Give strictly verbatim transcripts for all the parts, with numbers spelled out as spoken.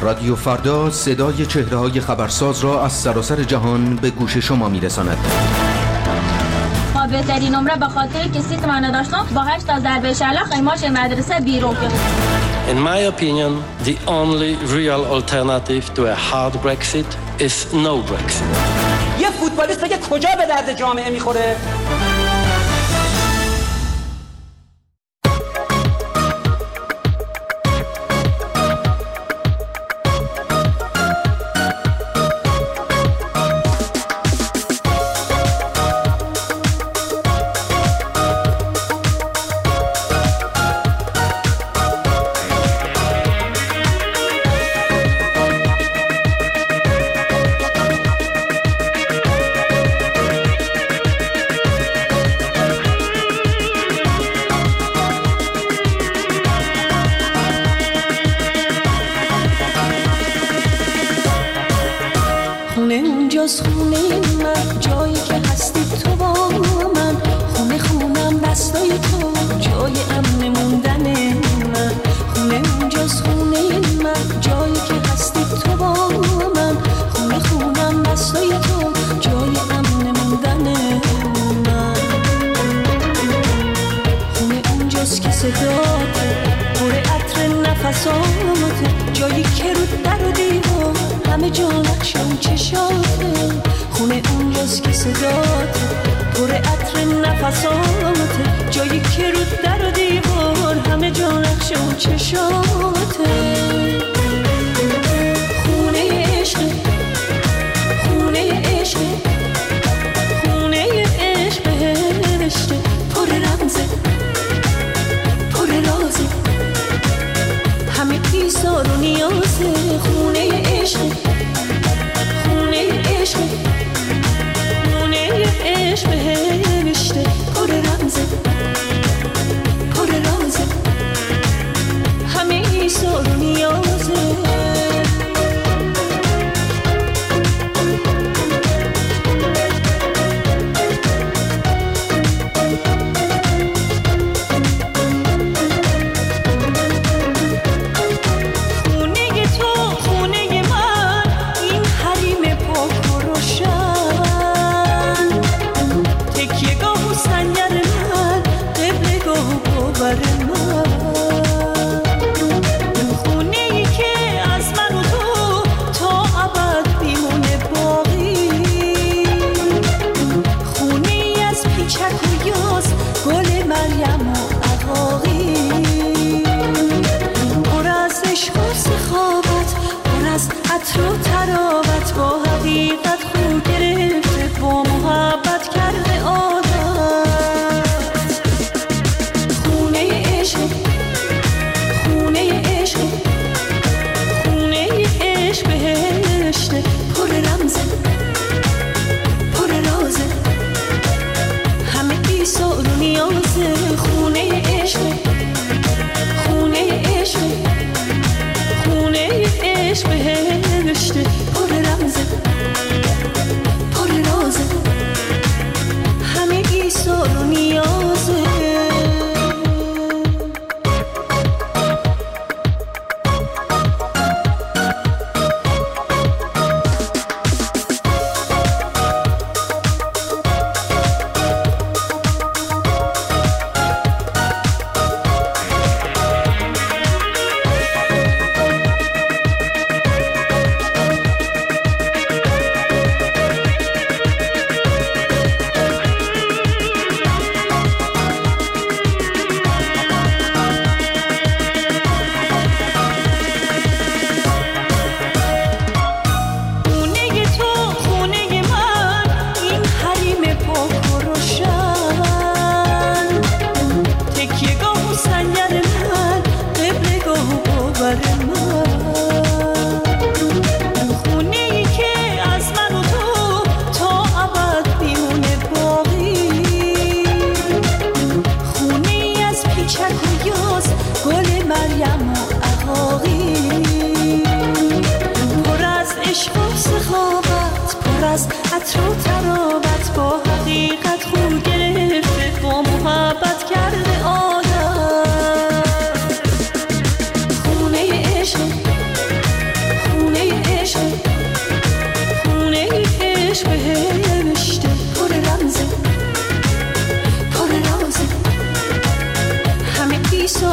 رادیو فردا صدای چهره‌های خبرساز را از سراسر جهان به گوش شما می‌رساند. ما بهترین نمره به خاطر که سیت من نداشتم با هشت تا ضربه شلاق ایماش مدرسه بیرون کرد. In my opinion, the only real alternative to a hard Brexit is no Brexit. یه فوتبالیست بگه کجا به درد جامعه میخوره؟ همه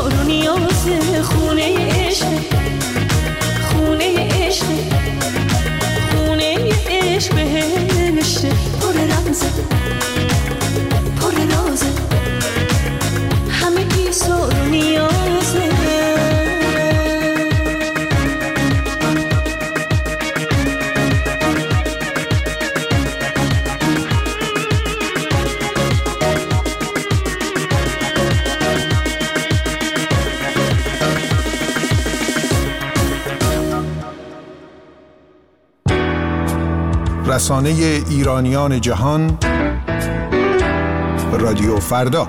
ایثار و نیاز خونه عشق، خونه عشق، خونه عشق بهشت پر رمزه پر رازه همه ایثار و نیازه. رسانه ایرانیان جهان، رادیو فردا.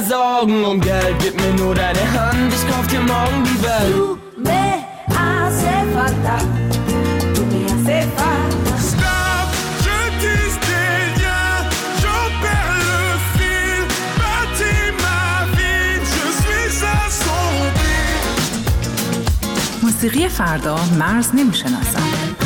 Sorgen um Geld, gib mir nur deine Hand, ich kauf dir morgen die Welt. Tu me hace falta, tu me hace falta. Stop, je tisse des liens, j'en perds le fil, bâtis ma vie, je suis assombri. موسیقی فردا مرز نمیشناسن.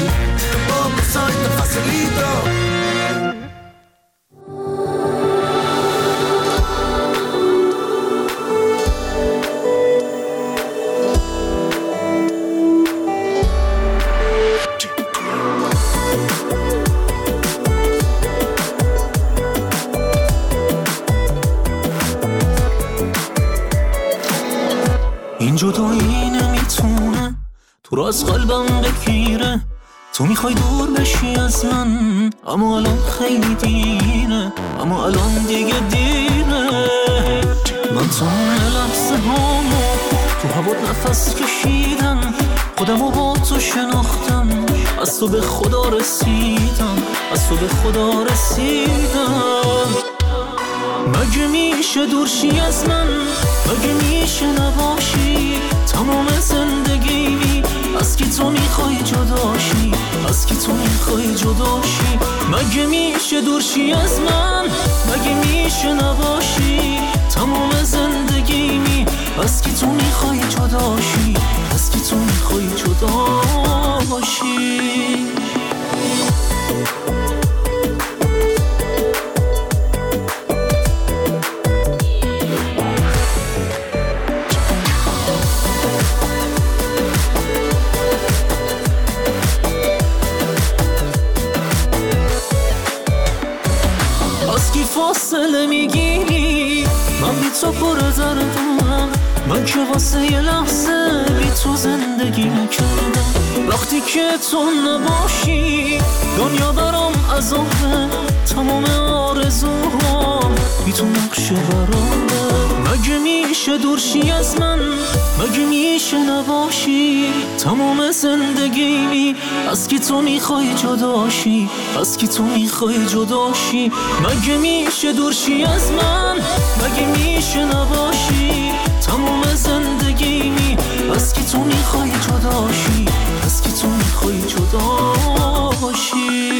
این جدایی نمیتونه تو را از قلبم بگیره. تو میخوای دور بشی از من، اما الان خیلی دیره، اما الان دیگه دیره. من تو لحظه هامو تو هوات نفس کشیدم، خودمو با تو شناختم، از تو به خدا رسیدم، از تو به خدا رسیدم. مگه میشه دورشی از من، مگه میشه نباشی تمام زندگی، از کی تو میخوای جداشی، از کی تو میخوای جداشی. مگه میشه دورشی از من، مگه میشه نباشی تمام زندگی، از کی تو میخوای جداشی، از کی تو میخوای جداشی. فاصله میگیری، من بی تو پر دردم، من که واسه یه لحظه بی تو زندگی نکردم. وقتی که تو نباشی دنیا برام عذابه، تمام آرزوهام بی تو نقشه برامه. مگه میشه دورشی از من، مگه میشه نباشی تمام زندگی، از کی تو میخوای جداشی، از کی تو میخوای جداشی. مگه میشه دورشی از من، مگه میشه نباشی تمام زندگی، از کی تو میخوای جداشی، از کی تو میخوای جداشی.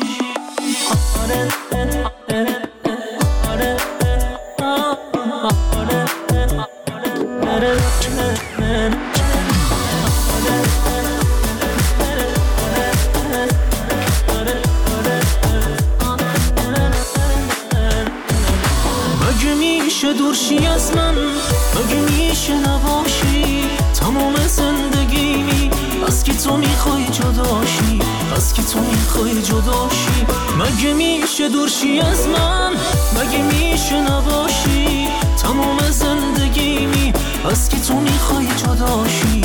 مگه میشه دورشی از من، مگه میشه نباشی تمام زندگی، از کی تو میخوای جداشی، از کی تو میخوای جداشی. مگه میشه دورشی از من، مگه میشه نباشی تمام زندگی، از کی تو میخوای جداشی،